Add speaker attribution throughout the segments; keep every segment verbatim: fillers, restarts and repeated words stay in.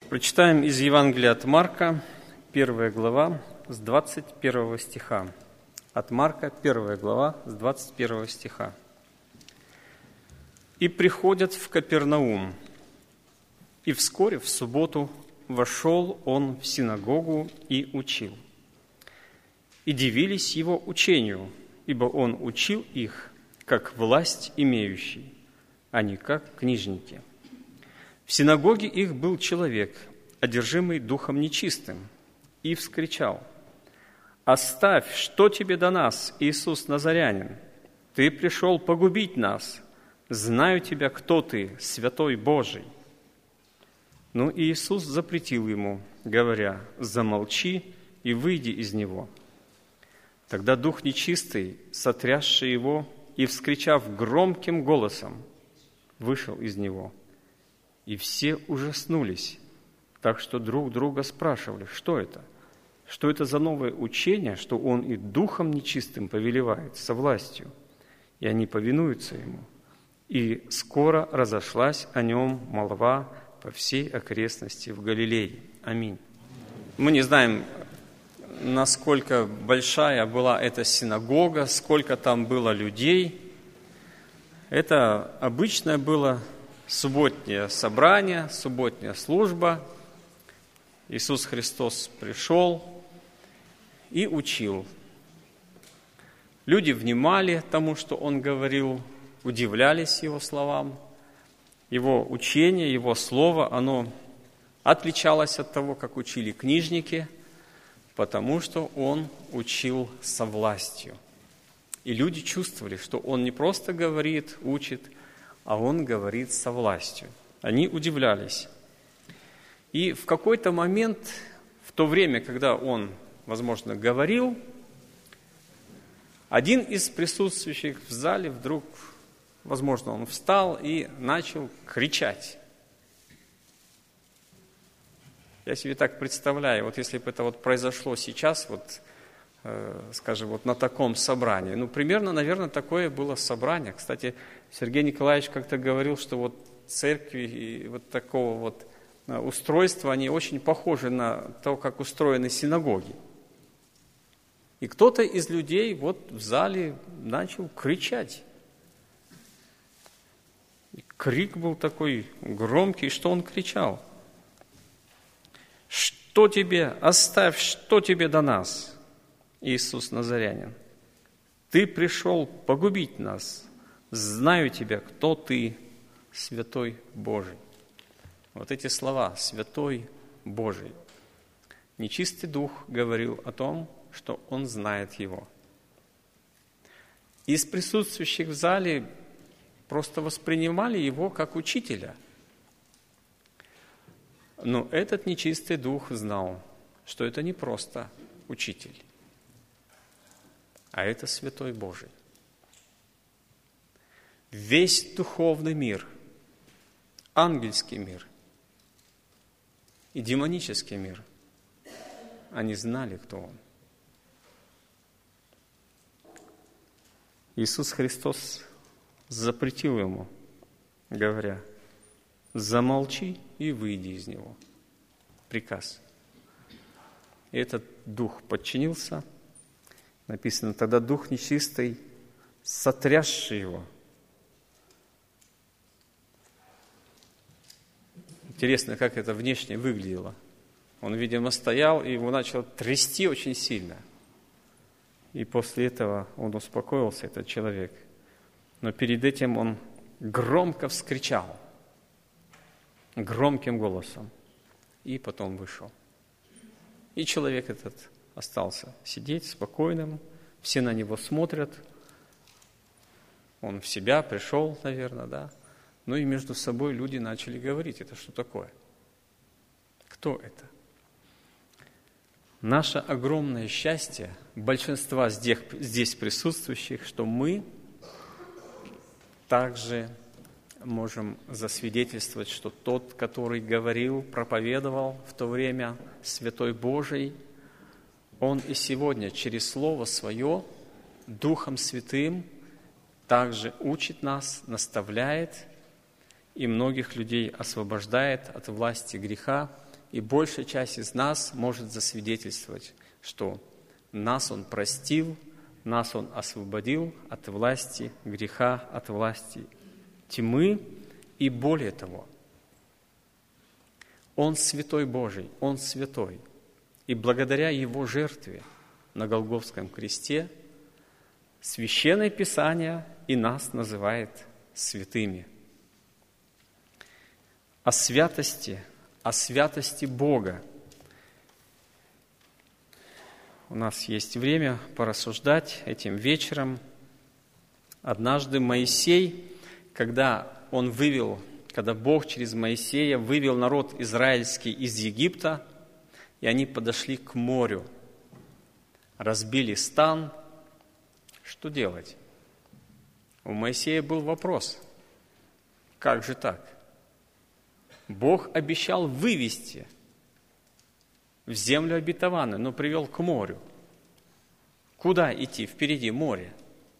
Speaker 1: Прочитаем из Евангелия от Марка, первая глава, с двадцать первого стиха. От Марка, первая глава, с двадцать первого стиха. «И приходят в Капернаум, и вскоре в субботу вошел он в синагогу и учил. И дивились его учению, ибо он учил их, как власть имеющий, а не как книжники. В синагоге их был человек, одержимый духом нечистым, и вскричал: «Оставь, что тебе до нас, Иисус Назарянин? Ты пришел погубить нас. Знаю тебя, кто ты, святой Божий». Но Иисус запретил ему, говоря: «Замолчи и выйди из него». Тогда дух нечистый, сотрясший его и вскричав громким голосом, вышел из него. И все ужаснулись, так что друг друга спрашивали: что это? Что это за новое учение, что он и духом нечистым повелевает со властью? И они повинуются ему. И скоро разошлась о нем молва по всей окрестности в Галилее. Аминь. Мы не знаем, насколько большая была эта синагога, сколько там было людей. Это обычное было субботнее собрание, субботняя служба. Иисус Христос пришел и учил. Люди внимали тому, что Он говорил, удивлялись Его словам. Его учение, Его слово, оно отличалось от того, как учили книжники, потому что Он учил со властью. И люди чувствовали, что Он не просто говорит, учит, а Он говорит со властью. Они удивлялись. И в какой-то момент, в то время, когда Он, возможно, говорил, один из присутствующих в зале вдруг, возможно, он встал и начал кричать. Я себе так представляю, вот если бы это вот произошло сейчас, вот, э, скажем, вот на таком собрании, ну, примерно, наверное, такое было собрание. Кстати, Сергей Николаевич как-то говорил, что вот церкви и вот такого вот устройства, они очень похожи на то, как устроены синагоги. И кто-то из людей вот в зале начал кричать. И крик был такой громкий, что он кричал: «Что тебе, оставь, что тебе до нас, Иисус Назарянин? Ты пришел погубить нас. Знаю тебя, кто ты, святой Божий». Вот эти слова «святой Божий». Нечистый дух говорил о том, что он знает его. Из присутствующих в зале просто воспринимали его как учителя. Но этот нечистый дух знал, что это не просто учитель, а это святой Божий. Весь духовный мир, ангельский мир и демонический мир, они знали, кто Он. Иисус Христос запретил ему, говоря: «Замолчи и выйди из него». Приказ. И этот дух подчинился. Написано: тогда дух нечистый, сотрясший его. Интересно, как это внешне выглядело. Он, видимо, стоял, и его начало трясти очень сильно. И после этого он успокоился, этот человек. Но перед этим он громко вскричал, громким голосом, и потом вышел. И человек этот остался сидеть спокойным, все на него смотрят. Он в себя пришел, наверное, да. Ну и между собой люди начали говорить: это что такое? Кто это? Наше огромное счастье, большинства здесь, здесь присутствующих, что мы также можем засвидетельствовать, что тот, который говорил, проповедовал в то время, Святой Божий, Он и сегодня через Слово Свое, Духом Святым, также учит нас, наставляет и многих людей освобождает от власти греха и большая часть из нас может засвидетельствовать, что нас Он простил, нас Он освободил от власти греха, от власти тьмы, и более того, Он святой Божий, Он святой, и благодаря Его жертве на Голгофском кресте Священное Писание и нас называет святыми. О святости, о святости Бога. У нас есть время порассуждать этим вечером. Однажды Моисей, когда он вывел, когда Бог через Моисея вывел народ израильский из Египта, и они подошли к морю, разбили стан, что делать? У Моисея был вопрос: как же так? Бог обещал вывести в землю обетованную, но привел к морю. Куда идти? Впереди море.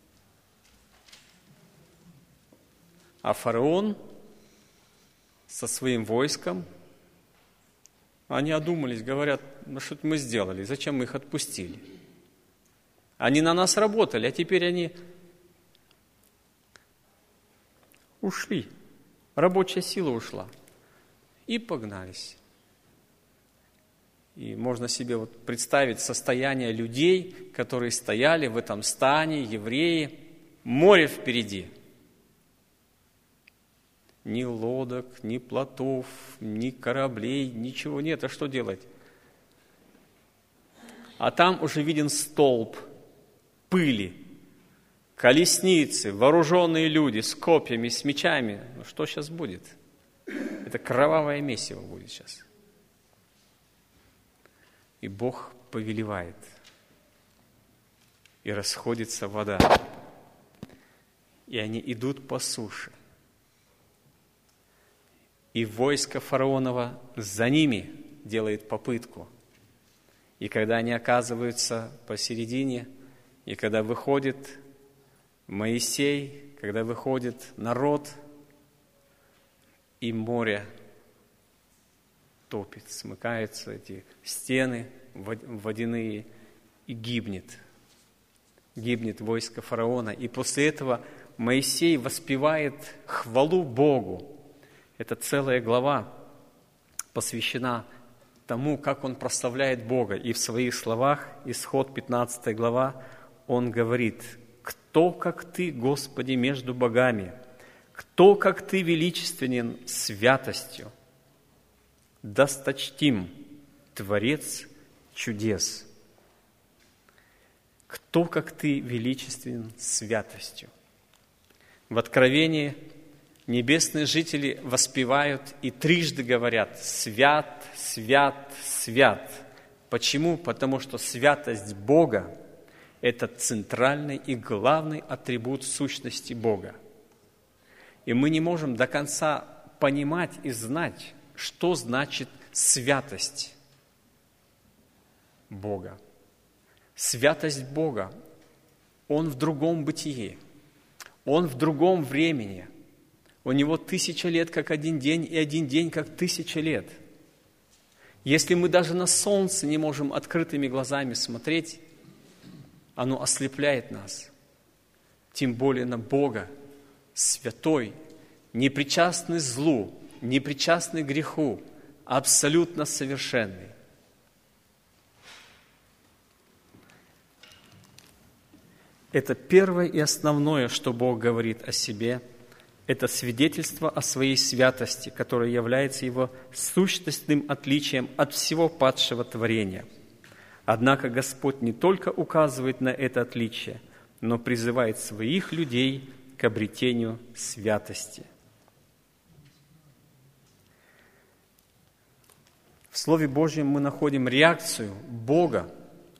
Speaker 1: А фараон со своим войском, они одумались, говорят: ну что мы сделали, зачем мы их отпустили? Они на нас работали, а теперь они ушли. Рабочая сила ушла. И погнались. И можно себе вот представить состояние людей, которые стояли в этом стане, евреи, море впереди. Ни лодок, ни плотов, ни кораблей, ничего нет. А что делать? А там уже виден столб пыли, колесницы, вооруженные люди с копьями, с мечами. Ну что сейчас будет? Это кровавое месиво будет сейчас. И Бог повелевает, и расходится вода, и они идут по суше. И войско фараонова за ними делает попытку. И когда они оказываются посередине, и когда выходит Моисей, когда выходит народ, и море топит, смыкаются эти стены водяные, и гибнет. Гибнет войско фараона. И после этого Моисей воспевает хвалу Богу. Это целая глава посвящена тому, как он прославляет Бога. И в своих словах, Исход пятнадцатая глава, он говорит: «Кто, как Ты, Господи, между богами? Кто, как Ты, величественен святостью? Досточтим, Творец чудес. Кто, как Ты, величественен святостью?» В Откровении небесные жители воспевают и трижды говорят: «Свят, свят, свят». Почему? Потому что святость Бога – это центральный и главный атрибут сущности Бога. И мы не можем до конца понимать и знать, что значит святость Бога. Святость Бога, Он в другом бытии, Он в другом времени. У Него тысяча лет, как один день, и один день, как тысяча лет. Если мы даже на солнце не можем открытыми глазами смотреть, оно ослепляет нас. Тем более на Бога, святой, непричастный злу, непричастный греху, абсолютно совершенный. Это первое и основное, что Бог говорит о себе, это свидетельство о своей святости, которое является Его сущностным отличием от всего падшего творения. Однако Господь не только указывает на это отличие, но призывает своих людей к обретению святости. В Слове Божьем мы находим реакцию Бога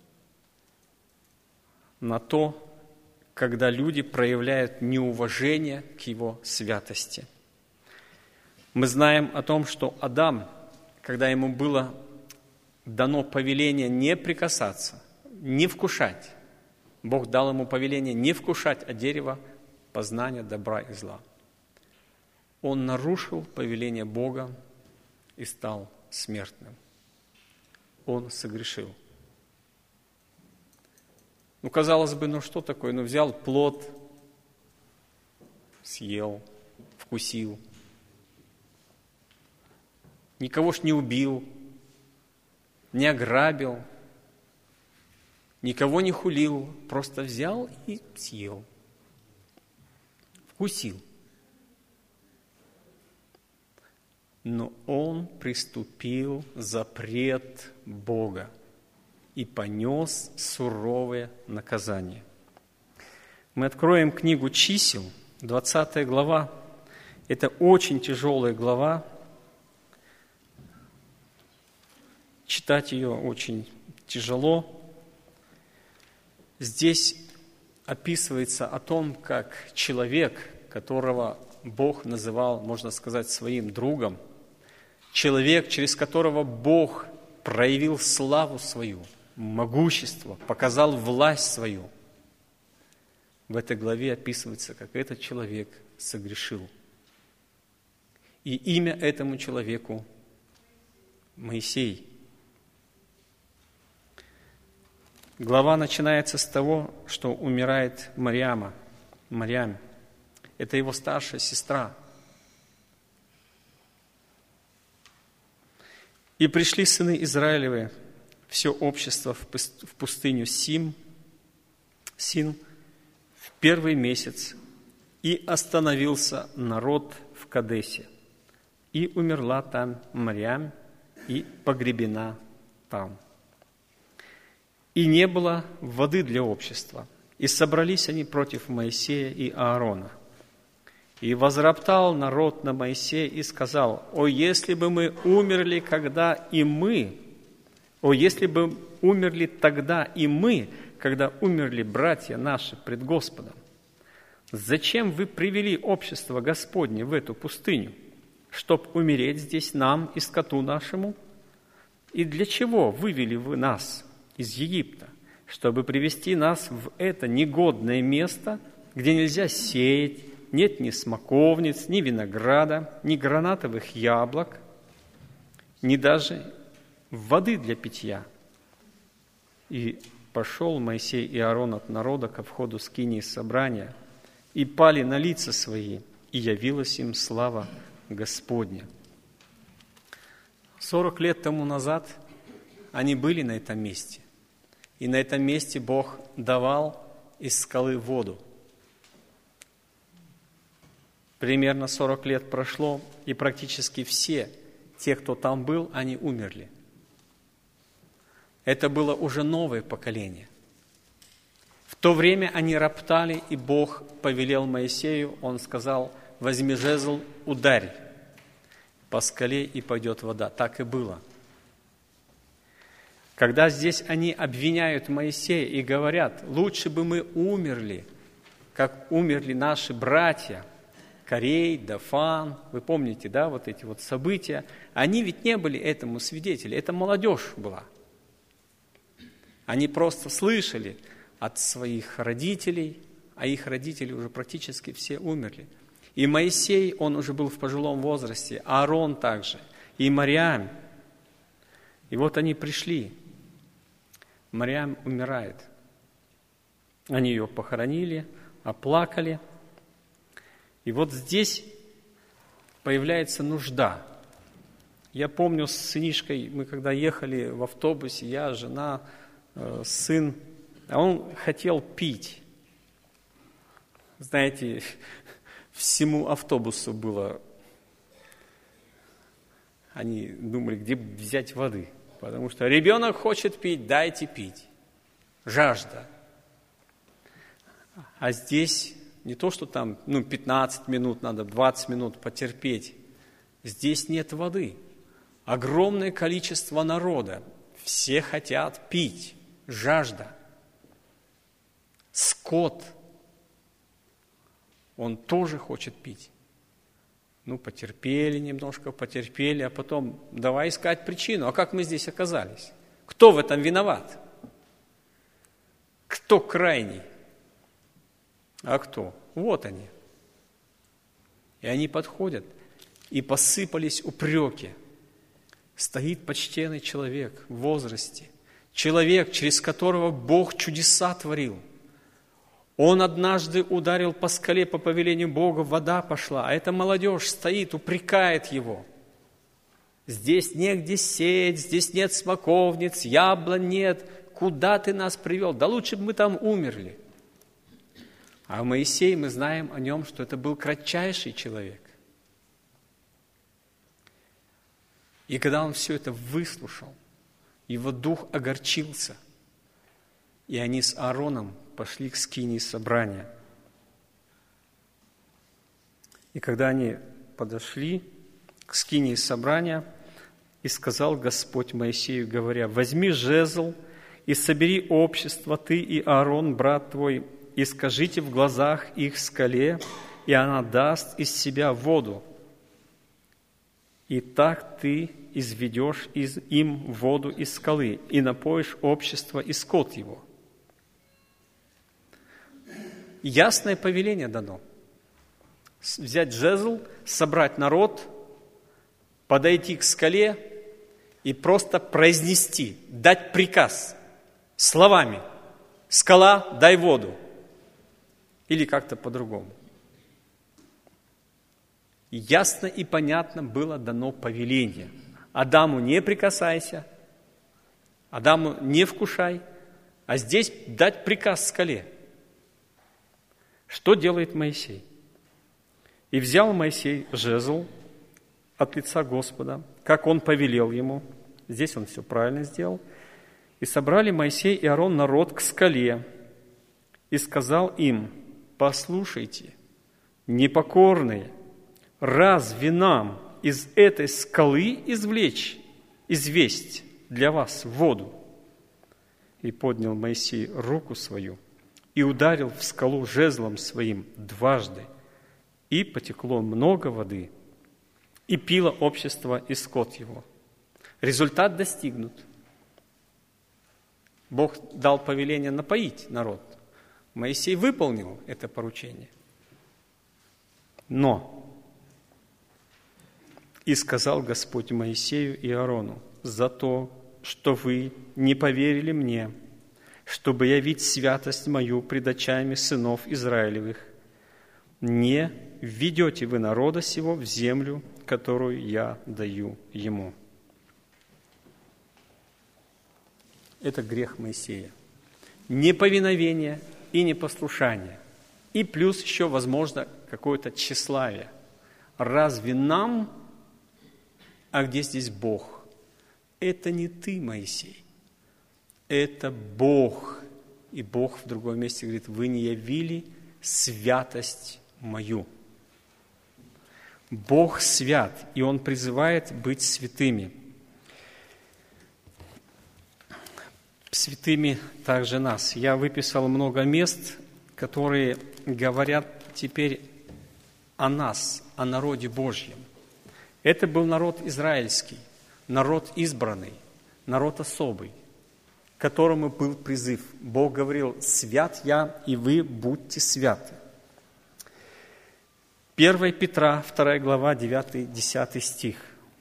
Speaker 1: на то, когда люди проявляют неуважение к Его святости. Мы знаем о том, что Адам, когда ему было дано повеление не прикасаться, не вкушать, Бог дал ему повеление не вкушать от дерева познания добра и зла. Он нарушил повеление Бога и стал смертным. Он согрешил. Ну, казалось бы, ну что такое? Ну, взял плод, съел, вкусил. Никого ж не убил, не ограбил, никого не хулил, просто взял и съел, вкусил. Но он приступил запрет Бога и понес суровое наказание. Мы откроем книгу «Чисел», двадцатая глава. Это очень тяжелая глава. Читать ее очень тяжело. Здесь описывается о том, как человек, которого Бог называл, можно сказать, своим другом, человек, через которого Бог проявил славу свою, могущество, показал власть свою, в этой главе описывается, как этот человек согрешил. И имя этому человеку Моисей. Глава начинается с того, что умирает Марьяма, Марьям. Это его старшая сестра. «И пришли сыны Израилевы, все общество в пустыню Сим, Син, в первый месяц, и остановился народ в Кадесе, и умерла там Марьям, и погребена там. И не было воды для общества, и собрались они против Моисея и Аарона. И возроптал народ на Моисея и сказал: «О, если бы мы умерли, когда и мы, о, если бы умерли тогда и мы, когда умерли братья наши пред Господом! Зачем вы привели общество Господне в эту пустыню, чтоб умереть здесь нам и скоту нашему? И для чего вывели вы нас из Египта, чтобы привести нас в это негодное место, где нельзя сеять, нет ни смоковниц, ни винограда, ни гранатовых яблок, ни даже воды для питья?» И пошел Моисей и Аарон от народа ко входу скинии собрания, и пали на лица свои, и явилась им слава Господня. Сорок лет тому назад они были на этом месте, и на этом месте Бог давал из скалы воду. Примерно сорок лет прошло, и практически все те, кто там был, они умерли. Это было уже новое поколение. В то время они роптали, и Бог повелел Моисею, Он сказал: «Возьми жезл, ударь по скале, и пойдет вода». Так и было. Когда здесь они обвиняют Моисея и говорят: «Лучше бы мы умерли, как умерли наши братья, Корей, Дафан», вы помните, да, вот эти вот события, они ведь не были этому свидетели, это молодежь была. Они просто слышали от своих родителей, а их родители уже практически все умерли. И Моисей, он уже был в пожилом возрасте, Аарон также, и Марьям. И вот они пришли. Марьям умирает. Они ее похоронили, оплакали. И вот здесь появляется нужда. Я помню с сынишкой, мы когда ехали в автобусе, я, жена, э, сын, а он хотел пить. Знаете, всему автобусу было, они думали, где взять воды. Потому что ребенок хочет пить, дайте пить. Жажда. А здесь не то, что там ну, пятнадцать минут надо, двадцать минут потерпеть. Здесь нет воды. Огромное количество народа. Все хотят пить. Жажда. Скот. Он тоже хочет пить. Ну, потерпели немножко, потерпели, а потом давай искать причину. А как мы здесь оказались? Кто в этом виноват? Кто крайний? А кто? Вот они. И они подходят, и посыпались упреки. стоит почтенный человек в возрасте, человек, через которого Бог чудеса творил. Он однажды ударил по скале по повелению Бога, вода пошла, а эта молодежь стоит, упрекает его. Здесь негде сеять, здесь нет смоковниц, яблонь нет. Куда ты нас привел? Да лучше бы мы там умерли. А Моисей, мы знаем о нем, что это был кратчайший человек. И когда он все это выслушал, его дух огорчился, и они с Аароном пошли к скинии собрания. И когда они подошли к скинии собрания, и сказал Господь Моисею, говоря: «Возьми жезл и собери общество, ты и Аарон, брат твой, и скажите в глазах их скале, и она даст из себя воду. И так ты изведешь из им воду из скалы, и напоишь общество и скот его». Ясное повеление дано. Взять жезл, собрать народ, подойти к скале и просто произнести, дать приказ словами: «Скала, дай воду». Или как-то по-другому. Ясно и понятно было дано повеление. Адаму не прикасайся, Адаму не вкушай, а здесь дать приказ скале. Что делает Моисей? «И взял Моисей жезл от лица Господа, как он повелел ему». Здесь он все правильно сделал. «И собрали Моисей и Аарон народ к скале, и сказал им: послушайте, непокорные, разве нам из этой скалы извлечь, известь для вас воду?» И поднял Моисей руку свою и ударил в скалу жезлом своим дважды, и потекло много воды, и пило общество и скот его. Результат достигнут. Бог дал повеление напоить народ. Моисей выполнил это поручение. Но и сказал Господь Моисею и Аарону: «За то, что вы не поверили мне, чтобы явить святость мою пред очами сынов Израилевых, не введете вы народа сего в землю, которую я даю ему». Это грех Моисея. Неповиновение и непослушание. И плюс еще, возможно, какое-то тщеславие. Разве нам, а где здесь Бог? Это не ты, Моисей. Это Бог. И Бог в другом месте говорит: вы не явили святость мою. Бог свят, и Он призывает быть святыми. Святыми также нас. Я выписал много мест, которые говорят теперь о нас, о народе Божьем. Это был народ израильский, народ избранный, народ особый, к которому был призыв. Бог говорил: «Свят я, и вы будьте святы». первое Петра, вторая глава, девятый-десятый стих.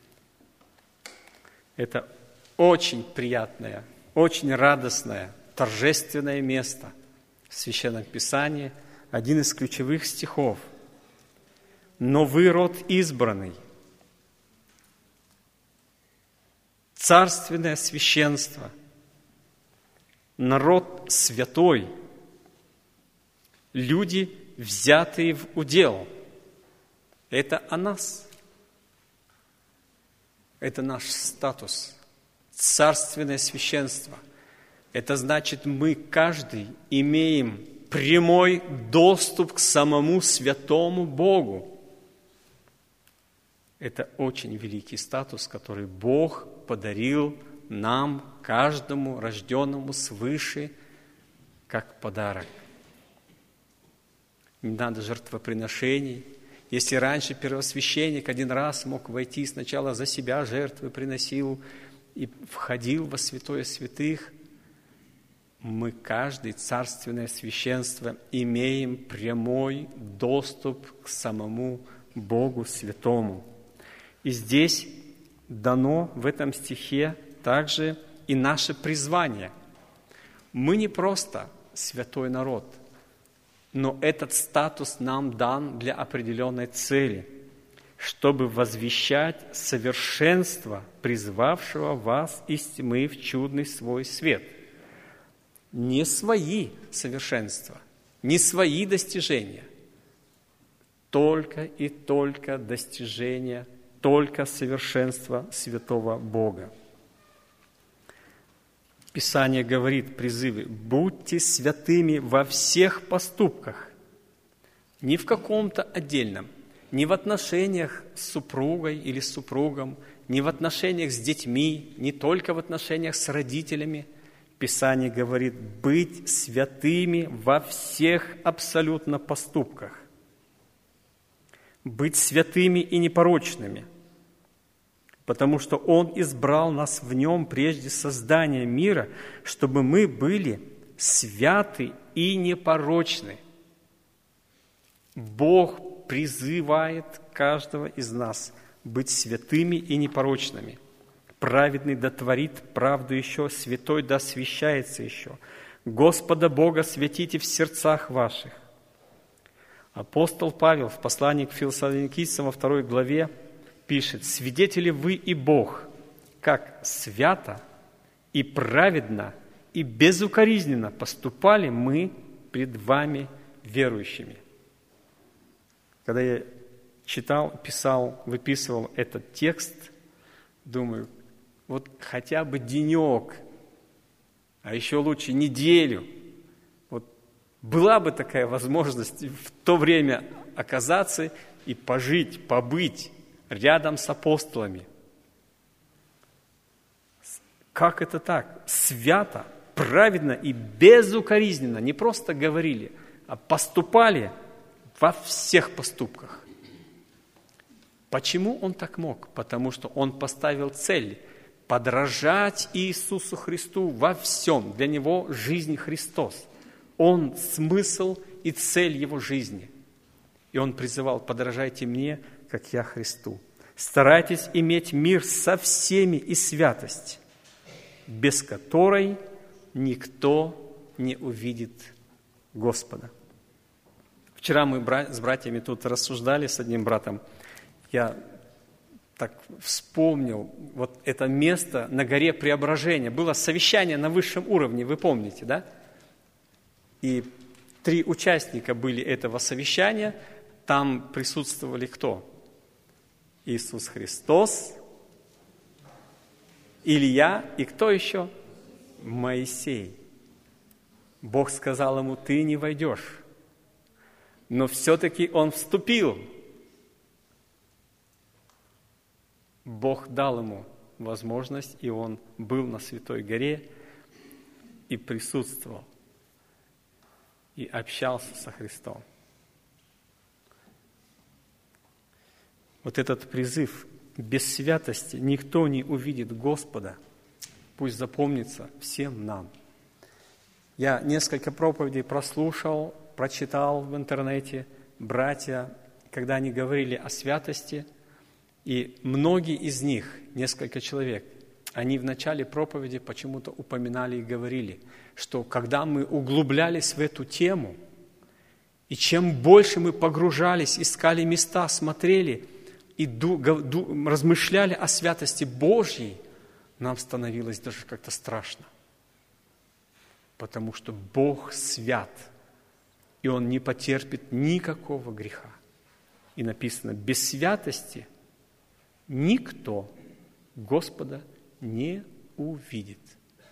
Speaker 1: Это очень приятное, очень радостное, торжественное место в Священном Писании, один из ключевых стихов. «Но вы род избранный, царственное священство, народ святой, люди, взятые в удел». Это о нас. Это наш статус. Царственное священство. Это значит, мы каждый имеем прямой доступ к самому святому Богу. Это очень великий статус, который Бог подарил нам, каждому рожденному свыше, как подарок. Не надо жертвоприношений. Если раньше первосвященник один раз мог войти, сначала за себя жертвы приносил и входил во святое святых, мы, каждый, царственное священство, имеем прямой доступ к самому Богу Святому. И здесь дано в этом стихе также и наше призвание. Мы не просто святой народ, но этот статус нам дан для определенной цели, чтобы возвещать совершенство призвавшего вас из тьмы в чудный свой свет. Не свои совершенства, не свои достижения, только и только достижения, только совершенство святого Бога. Писание говорит, призывы: «Будьте святыми во всех поступках». Не в каком-то отдельном, не в отношениях с супругой или с супругом, не в отношениях с детьми, не только в отношениях с родителями. Писание говорит: быть святыми во всех абсолютно поступках. Быть святыми и непорочными, потому что Он избрал нас в Нем прежде создания мира, чтобы мы были святы и непорочны. Бог призывает каждого из нас быть святыми и непорочными. Праведный да творит правду еще, святой да освящается еще. Господа Бога святите в сердцах ваших. Апостол Павел в послании к Фессалоникийцам во второй главе пишет: «Свидетели вы и Бог, как свято и праведно и безукоризненно поступали мы пред вами верующими». Когда я читал, писал, выписывал этот текст, думаю, вот хотя бы денек, а еще лучше неделю, вот была бы такая возможность в то время оказаться и пожить, побыть рядом с апостолами. Как это так? Свято, праведно и безукоризненно. Не просто говорили, а поступали во всех поступках. Почему он так мог? Потому что он поставил цель подражать Иисусу Христу во всем. Для него жизнь Христос. Он смысл и цель его жизни. И он призывал: подражайте мне, как я Христу. Старайтесь иметь мир со всеми и святость, без которой никто не увидит Господа. Вчера мы с братьями тут рассуждали с одним братом. Я так вспомнил вот это место на горе Преображения. Было совещание на высшем уровне, вы помните, да? И три участника были этого совещания. Там присутствовали кто? Иисус Христос, Илья и кто еще? Моисей. Бог сказал ему: ты не войдешь. Но все-таки он вступил. Бог дал ему возможность, и он был на Святой горе и присутствовал, и общался со Христом. Вот этот призыв: без святости никто не увидит Господа, пусть запомнится всем нам. Я несколько проповедей прослушал, прочитал в интернете, братья, когда они говорили о святости, и многие из них, несколько человек, они в начале проповеди почему-то упоминали и говорили, что когда мы углублялись в эту тему, и чем больше мы погружались, искали места, смотрели и ду, ду, размышляли о святости Божьей, нам становилось даже как-то страшно. Потому что Бог свят, и Он не потерпит никакого греха. И написано: без святости никто Господа не увидит.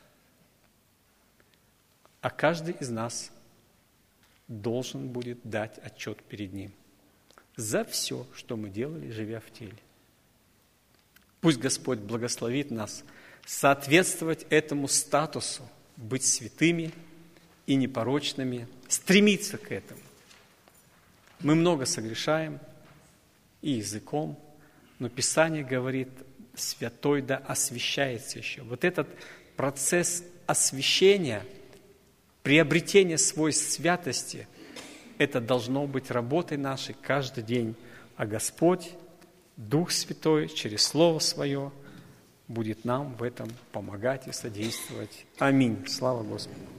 Speaker 1: А каждый из нас должен будет дать отчет перед Ним за все, что мы делали, живя в теле. Пусть Господь благословит нас соответствовать этому статусу, быть святыми и непорочными, стремиться к этому. Мы много согрешаем и языком, но Писание говорит: святой да освящается еще. Вот этот процесс освящения, приобретения свойств святости, это должно быть работой нашей каждый день. А Господь, Дух Святой, через Слово Свое будет нам в этом помогать и содействовать. Аминь. Слава Господу.